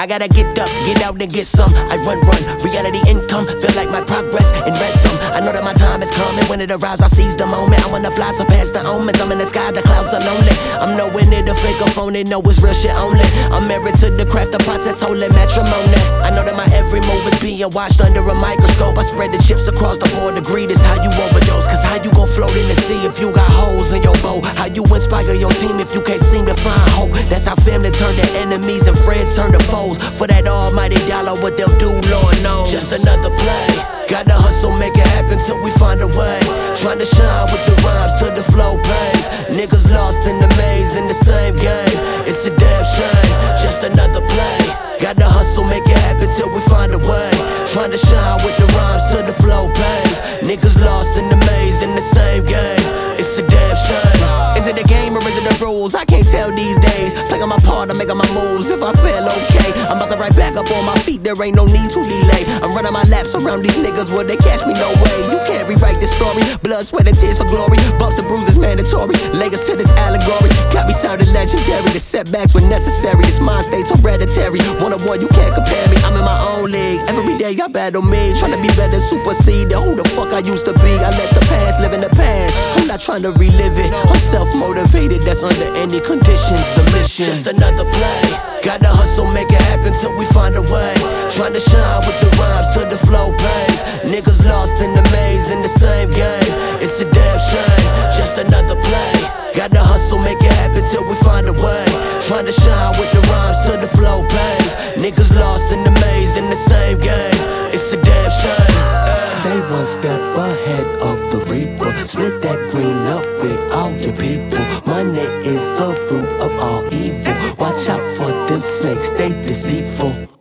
gotta get up, get out and get some. I run, reality income, feel like my progress in ransom. I know that my time is coming, when it arrives I seize the moment. I wanna fly so past the omens, I'm in the sky, the clouds are lonely. I'm nowhere near the fake or phony, no it's real shit only. I'm married to the craft, the process, holy matrimony. I know that my every move is being watched under a microscope. I spread the chips across the board, the greed is how you overdose. Cause how you gon' float in the sea if you got holes in your boat? How you inspire your team if you can't seem to find hope? That's how family turn to enemies and friends turn to foes. For that almighty dollar, what they'll do, Lord knows. Just another play, gotta hustle, make it happen till we find a way. Trying to shine with the rhymes till the flow pays. Niggas lost in the maze in the same game, it's a damn shame. Just another play, gotta hustle, make it happen till we find a way. Trying to shine with the rhymes till the flow pays. Niggas lost in the maze in the same game, it's a damn shame. Is it a game or is it the rules? I can't tell these days. Playing my part, I'm making my moves. If I feel okay, I'm about to right back up on my feet. There ain't no need to delay. I'm running my laps around these niggas. Will they catch me? No way. You can't rewrite this story. Blood, sweat, and tears for glory. Bumps and bruises mandatory. Layers to this allegory. Got me sounding legendary. The setbacks were necessary. This mind state's hereditary. One on one, you can't compare me. I'm in my own league. Every day I battle me. Trying to be better, supersede who the fuck I used to be. I let the past live in the past. I'm not trying to relive it. I'm self-motivated, that's under any conditions. The mission, just another play. Gotta hustle, make it happen till we find a way. Trying to shine with the rhymes till the flow pays. Niggas lost in the maze in the same game, it's a damn shame. Just another play. Gotta hustle, make it happen till we find a way. Trying to shine with the rhymes till the flow pays. Niggas lost in the maze in the same game, it's a damn shame. Stay one step ahead of the reaper. Split that green up with all your people. Money is the root of all evil. Watch out for them snakes, they deceitful.